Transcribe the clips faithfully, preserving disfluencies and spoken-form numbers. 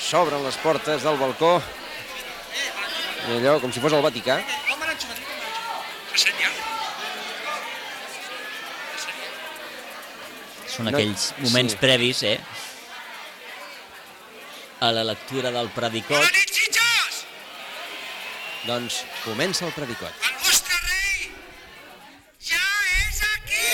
s'obren les portes del balcó. I allò, com si fos el Vaticà. Són aquells moments sí. previs, eh? A la lectura del predicot. Bona nit, Sitges! Doncs comença el predicot. El vostre rei ja és aquí!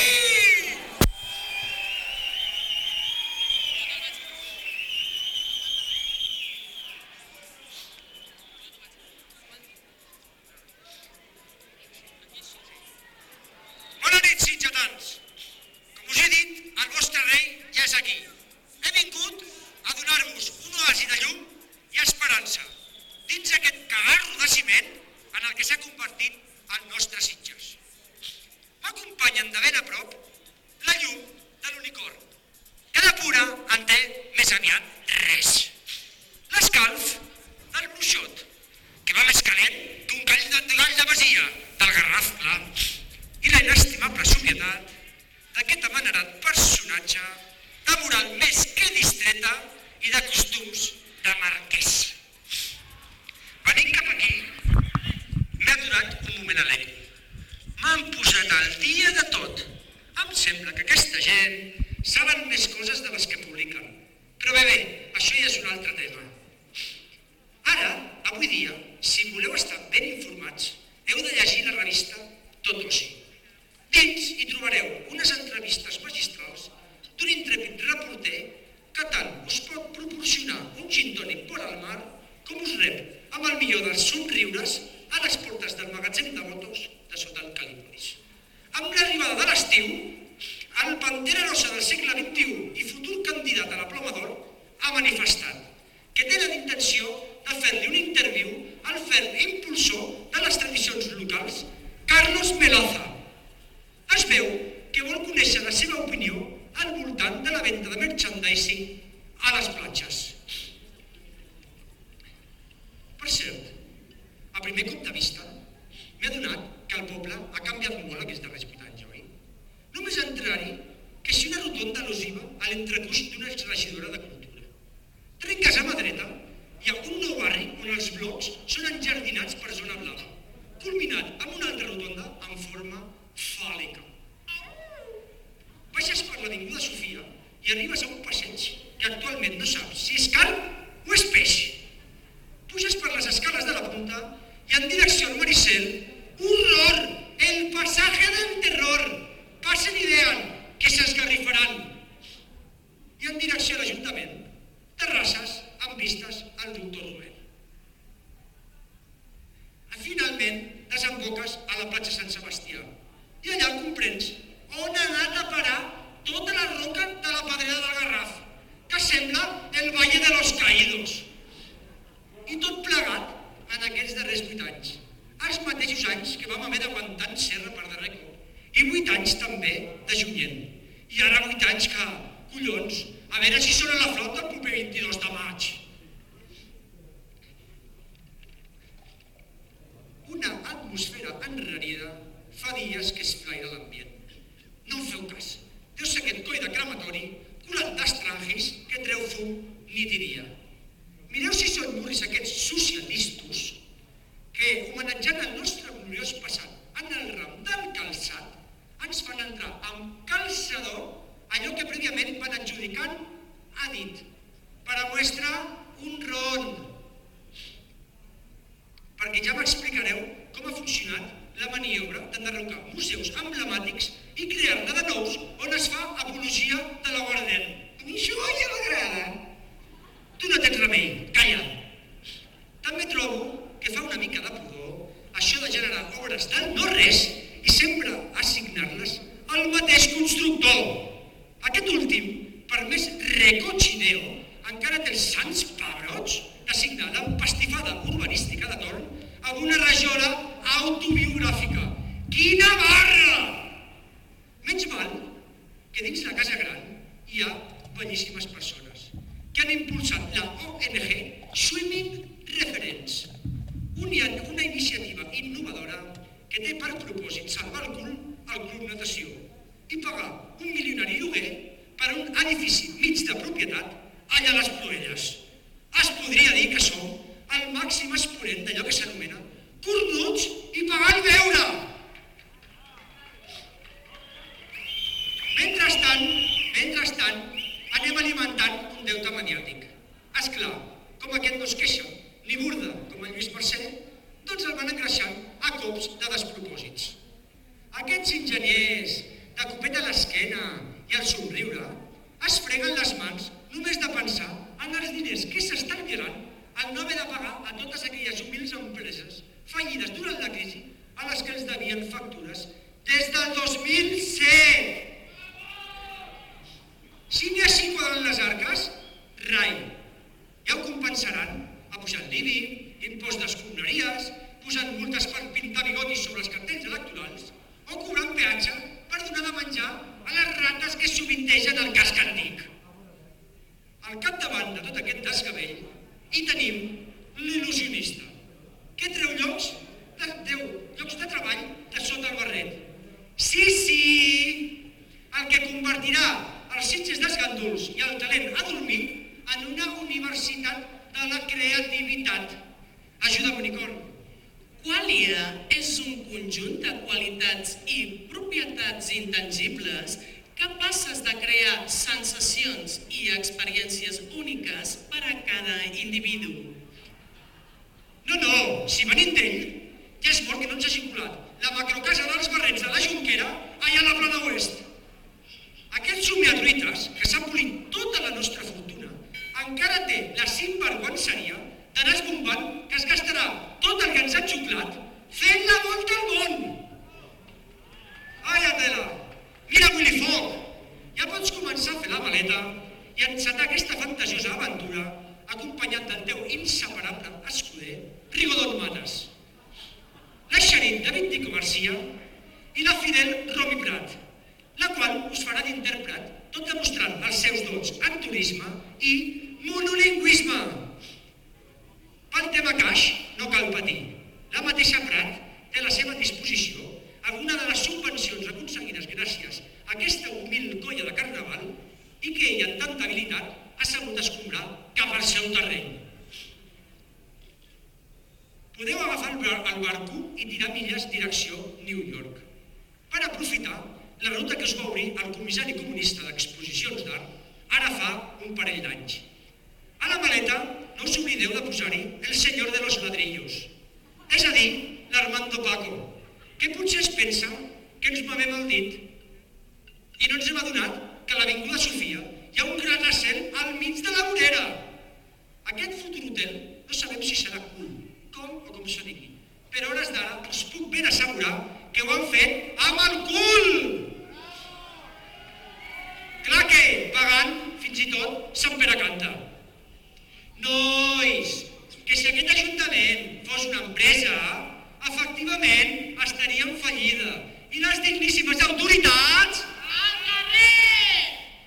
Bona nit, sitgetans! Com us he dit, el vostre rei ja és aquí. He vingut a donar-vos un oasi de llum i esperança dins aquest cagarro de ciment en el que s'ha convertit el nostre Sitges. M'acompanyen de ben a prop la llum de l'unicorn, que de pura en té més aviat res. L'escalf del bruixot, que va més calent que un gall de, gall de masia, del Garraf clar, i la inestimable sobrietat d'aquest amanerat personatge de moral més que distreta i de costums de marquès. Venint cap aquí, m'he aturat un moment a l'eco. M'han posat al dia de tot. Em sembla que aquesta gent saben més coses de les que publiquen. Però bé, bé, això ja és un altre tema. Ara, avui dia, si voleu estar ben informats, heu de llegir la revista Tot Oci. Dins hi trobareu unes entrevistes magistrals d'un intrèpid reporter que tant us pot proporcionar un gin tònic por al mar com us rep amb el millor dels somriures a les portes del magatzem de motos de sota el Calipolis. Amb l'arribada de l'estiu, el Pantera Rosa del segle vint-i-u i futur candidat a la Ploma d'Or ha manifestat que tenen intenció de fer-li un interviu al ferm impulsor de les tradicions locals, Carlos Melaza. Es veu que vol conèixer la seva opinió al voltant de la venda de merchandising a les platges. Per cert, a primer cop de vista, m'he adonat que el poble ha canviat molt aquests darrers vuit anys, oi? Només entrar-hi que si una rotonda al·lusiva a l'entrecuix d'una exregidora de cultura. Trenques a mà dreta, hi ha un nou barri on els blocs són enjardinats per zona blava, culminat amb una altra rotonda en forma fàl·lica. Baixes per l'avinguda Sofia i arribes a un passeig que actualment no saps si és carn o és peix. Puges per les escales de la punta i en direcció al Maricel, horror! El pasaje del terror! Passen i vean que s'esgarrifaran. I en direcció a l'Ajuntament, terrasses amb vistes al doctor Robert. Finalment, desemboques a la platja Sant Sebastià i allà comprens on ha anat a parar tota la roca de la Pedrera del Garraf, que sembla el Valle de los Caídos. I tot plegat en aquests darrers vuit anys. Els mateixos anys que vam haver d'aguantar en serra per darrer cop. I vuit anys també de Junyent. I ara vuit anys que, collons, a veure si sona la flauta el proper vint-i-dos de maig. Una atmosfera enrarida fa dies que es plaira l'ambient. No en feu cas. Deu ser aquest coi de crematori curat d'estrangis que treu fum nit i dia. Mireu si són murris aquests socialistes que, homenatjant el nostre gloriós passat en el ram del calçat, ens fan entrar amb calçador allò que prèviament van adjudicant a dit, per a mostrar un ron. Perquè ja m'explicareu com ha funcionat la maniobra d'enderrocar museus emblemàtics i crear-ne de nous on es fa apologia de l'aguardent. A mi això ja m'agrada. Tu no tens remei, calla. També trobo que fa una mica de pudor això de generar obres del no-res i sempre assignar-les al mateix constructor. Aquest últim, per més recochineo, encara té els sants pebrots d'assignar l'empastifada urbanística de torn amb una rajola autobiogràfica. Quina barra! Menys mal que dins la Casa Gran hi ha bellíssimes persones que han impulsat la O N G Swimming Reference, una iniciativa innovadora que té per propòsit salvar el cul al Club Natació i pagar un milionari lloguer per un edifici mig de propietat allà a les Proelles. Es podria màxim exponent d'allò que s'anomena cornuts i pagar i beure. Mentrestant, mentrestant, anem alimentant un deute mediàtic. Esclar, com aquest no es queixa, ni burda com el Lluís Mercè, doncs el van engreixant a cops de despropòsits. Aquests enginyers de copeta a l'esquena i al somriure es freguen les mans només de pensar en els diners que s'estalviaran al no haver de pagar a totes aquelles humils empreses fallides durant la crisi a les que els devien factures des del dos mil set. Si n'hi ha cinc quadren les arques, rai. Ja ho compensaran apujant l'I B I, impost d'escombraries, posant multes per pintar bigotis sobre els cartells electorals o cobrant peatge per donar de menjar a les rates que sovintegen el casc antic. Al capdavant de tot aquest desgavell hi tenim l'il·lusionista, que treu llocs de, treu llocs de treball de sota el barret. Sí, sí, el que convertirà els sitges dels gàndols i el talent adormit en una universitat de la creativitat. Ajuda'm, Unicorn. Qualia és un conjunt de qualitats i propietats intangibles capaces de crear sensacions i experiències úniques per a cada individu. No, no, si venim d'ell, ja és mort que no ens hagi colat la macrocasa dels barrets de la Jonquera allà a la plana oest. Aquest somiatruites, que s'ha polit tota la nostra fortuna, encara té la sinvergüenceria d'anar esbombant que es gastarà tot el que ens ha xuclat fent la volta al món. Ai, Adela, mira Willy Fogg, ja pots començar a fer la maleta i encetar aquesta fantasiosa aventura acompanyat del teu inseparable escuder, Rigodon Manes, la Xerit David Tico Garcia i la Fidel Romi Prat, la qual us farà d'intèrpret, tot demostrant els seus dons en turisme i monolingüisme. Pel tema caix no cal patir. La mateixa Prat té a la seva disposició alguna de les subvencions aconseguides gràcies a aquesta humil colla de carnaval i que ella, amb tanta habilitat, ha sabut escombrar cap al seu terreny. Podeu agafar el barco i tirar milles direcció New York per aprofitar la ruta que us va obrir el comissari comunista d'exposicions d'art ara fa un parell d'anys. A la maleta no us oblideu de posar-hi el senyor de los ladrillos, és a dir, l'Armando Paco, que potser es pensa que ens movem el dit i no ens hem adonat que a l'Avinguda Sofia hi ha un granacel al mig de la vorera. Aquest futur hotel no sabem si serà cool, com o com se digui, però a hores d'ara us puc ben assegurar que ho han fet amb el cul! Clar que, pagant, fins i tot, Sant Pere canta. Nois, que si aquest ajuntament fos una empresa, efectivament estaria en fallida i les digníssimes autoritats al carrer!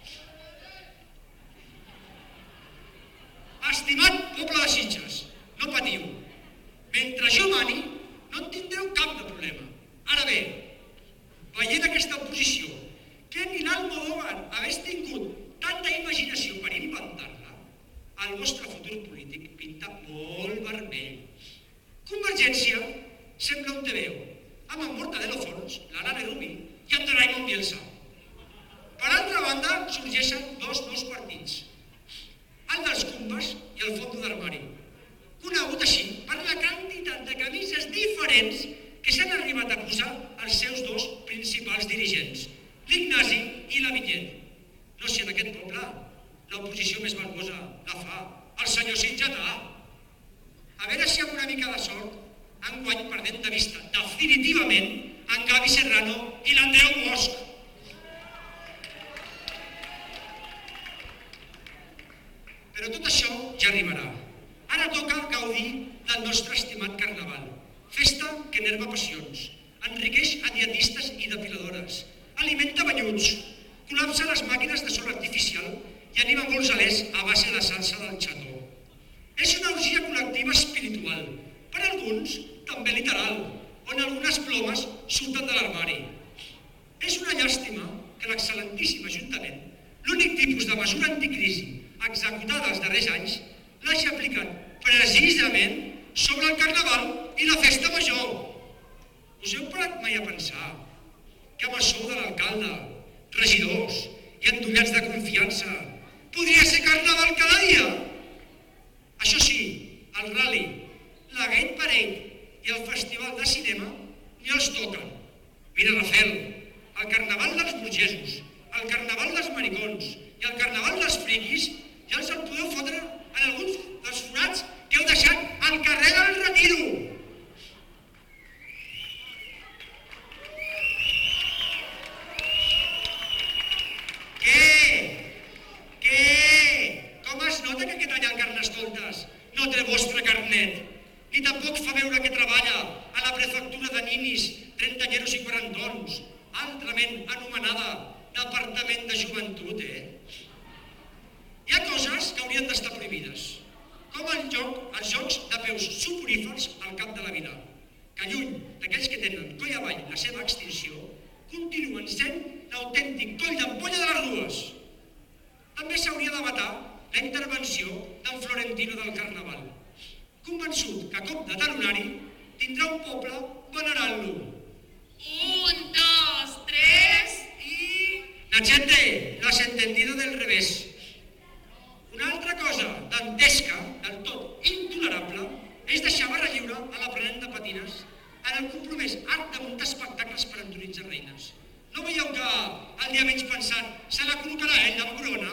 Estimat poble de Sitges, no patiu. Mentre jo mani, no en tindreu cap de problema. Ara bé, veient aquesta oposició, que ni l'Almodóvar hagués tingut tanta imaginació per inventar-la, el vostre futur polític pinta molt vermell. Convergència sembla un tebeo, amb en Mortadelo Fons, l'Arane Rubí i en Doraemon Bielsa. Per altra banda, sorgeixen dos nous partits, el dels Cumbes i el Fondo d'Armari, conegut així per la quantitat de camises diferents que s'han arribat a posar els seus dos principals dirigents, l'Ignasi i la Vinyet. No si en aquest poble l'oposició més valuosa la fa el senyor Sitgetà. A veure si amb una mica de sort enguany perdem de vista definitivament en Gavi Serrano i l'Andreu Bosch. Però tot això ja arribarà. Ara toca gaudir del nostre estimat carnaval. Festa que enerva passions, enriqueix a dietistes i depiladores, alimenta banyuts, col·lapsa les màquines de sol artificial i anima molts alers a base de salsa del xató. És una orgia col·lectiva espiritual, per alguns també literal, on algunes plomes surten de l'armari. És una llàstima que l'excel·lentíssim Ajuntament, l'únic tipus de mesura anticrisi executada els darrers anys, l'hagi aplicat precisament el Carnaval i la Festa Major. Us heu parat mai a pensar que amb el sou de l'alcalde, regidors i endollats de confiança podria ser Carnaval cada dia? Això sí, el Rally, la Gate Parade i el Festival de Cinema ni els toquen. Mira, Rafel, el Carnaval dels burgesos, el Carnaval dels maricons i el Carnaval dels friquis ja els el podeu fotre en alguns dels forats que heu deixat al carrer del Retiro. Què? Què? Com es nota que aquest any el Carnestoltes no té el vostre carnet? Ni tampoc fa veure que treballa a la prefectura de ninis, trentanyeros i quarantons, altrament anomenada Departament de Joventut, eh? Hi ha coses que haurien d'estar prohibides, com el joc, els jocs de peus suporífers al cap de la vila, que lluny d'aquells que tenen coll avall la seva extinció, continuen sent l'autèntic coll d'ampolla de les dues. També s'hauria de vetar la intervenció d'en Florentino del Carnaval, convençut que a cop de talonari tindrà un poble venerant-lo. Un, dos, tres i... Nachete, lo has entendido del revés. Una altra cosa dantesca, del tot intolerable, és deixar barra lliure a l'aprenent de patines en el compromès art de muntar espectacles per entornitzar reines. No veieu que el dia menys pensat se la col·locarà ell amb corona?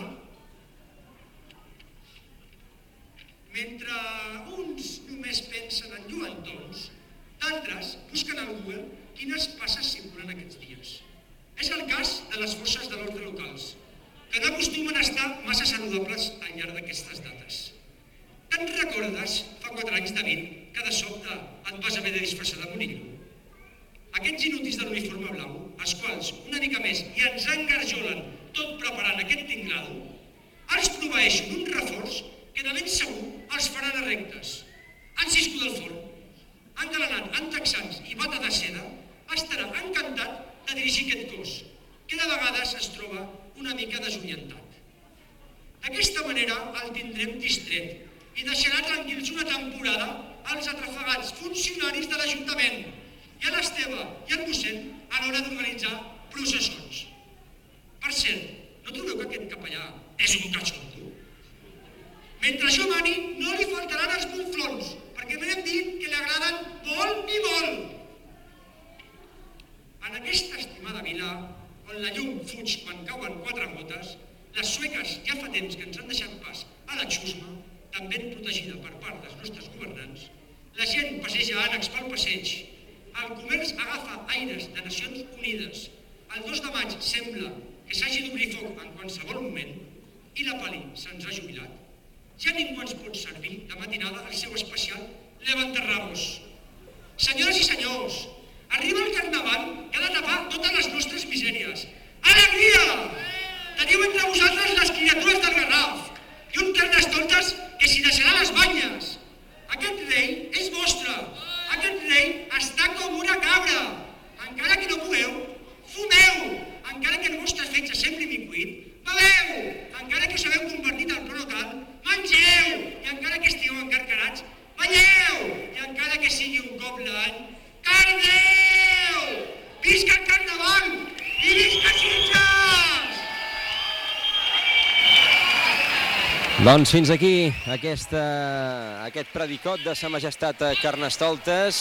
Mentre uns només pensen en lluentons, d'altres busquen al Google quines passes circulen aquests dies. És el cas de les forces de l'ordre locals, que no acostumen a estar massa saludables al llarg d'aquestes dates. Te'n recordes, fa quatre anys, David, que de sobte et vas haver de disfressar de Murillo? Aquests inútils de l'uniforme blau, els quals, una mica més, i ens engarjolen tot preparant aquest tinglado, els proveeixo d'un reforç que de ben segur els faran a rectes. En Cisco del Forn, engalanat amb texans i bata de seda, estarà encantat de dirigir aquest cos, que de vegades es troba una mica desorientat. D'aquesta manera el tindrem distret i deixarà tranquils una temporada als atrafegats funcionaris de l'Ajuntament i a l'Esteve i al mossèn a l'hora d'organitzar processons. Per cert, no trobeu que aquest capellà és un cachondo? Mentre jo mani, no li faltaran els bonflons, perquè m'hem dit que li agraden molt i molt. En aquesta estimada vila, on la llum fuig quan cauen quatre gotes, les sueques ja fa temps que ens han deixat pas a la xusma, tan ben protegida per part dels nostres governants, la gent passeja ànecs pel passeig, el comerç agafa aires de Nacions Unides, el dos de maig sembla que s'hagi d'obrir foc en qualsevol moment i la Pali se'ns ha jubilat. Ja ningú ens pot servir de matinada el seu especial Levantarrabos. Senyores i senyors, arriba el Carnaval que ha de tapar totes les nostres misèries. Alegria! Teniu entre vosaltres les criatures del Garraf i un Carnestoltes que s'hi deixarà les banyes. Aquest rei és vostre. Aquest rei està com una cabra. Encara que no pugueu, fumeu. Encara que el vostre fetge sembli micuit, beveu. Encara que us hagueu convertit al pronotal, mengeu. I encara que estigueu encarcarats, balleu. I encara que sigui un cop l'any, cardeu. Visca el Carnaval i visca Sitges! Doncs fins aquí aquesta, aquest predicot de Sa Majestat Carnestoltes.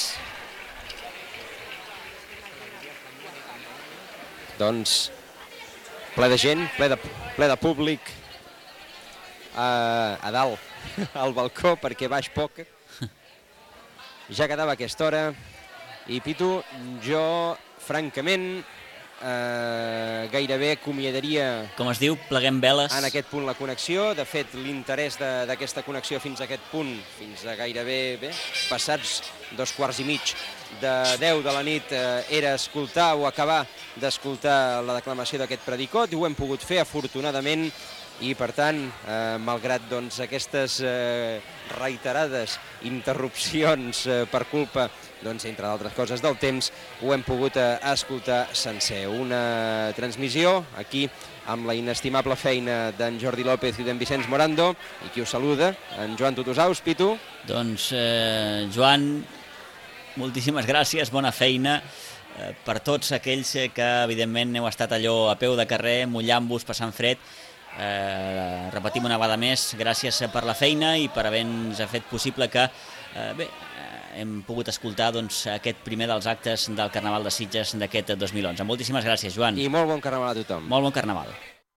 Doncs ple de gent, ple de, ple de públic a, a dalt, al balcó, perquè baix poc. Ja quedava aquesta hora i, Pitu, jo, francament, eh, gairebé acomiadaria... Com es diu, pleguem veles. En aquest punt la connexió. De fet, l'interès d'aquesta connexió fins a aquest punt, fins a gairebé bé, passats dos quarts i mig de deu de la nit, eh, era escoltar o acabar d'escoltar la declamació d'aquest predicot, i ho hem pogut fer, afortunadament, i per tant, eh, malgrat doncs, aquestes eh, reiterades interrupcions eh, per culpa, doncs, entre d'altres coses, del temps, ho hem pogut eh, escoltar sencer. Una transmissió aquí amb la inestimable feina d'en Jordi López i d'en Vicenç Morando, i qui us saluda, en Joan Tutusaus. Pitu? Doncs, eh, Joan, moltíssimes gràcies, bona feina eh, per tots aquells que, evidentment, heu estat allò a peu de carrer, mullant-vos, passant fred. Eh, repetim una vegada més, gràcies per la feina i per haver-nos fet possible que eh, bé, eh, hem pogut escoltar doncs, aquest primer dels actes del Carnaval de Sitges d'aquest dos mil onze. Moltíssimes gràcies, Joan. I molt bon carnaval a tothom. Molt bon carnaval.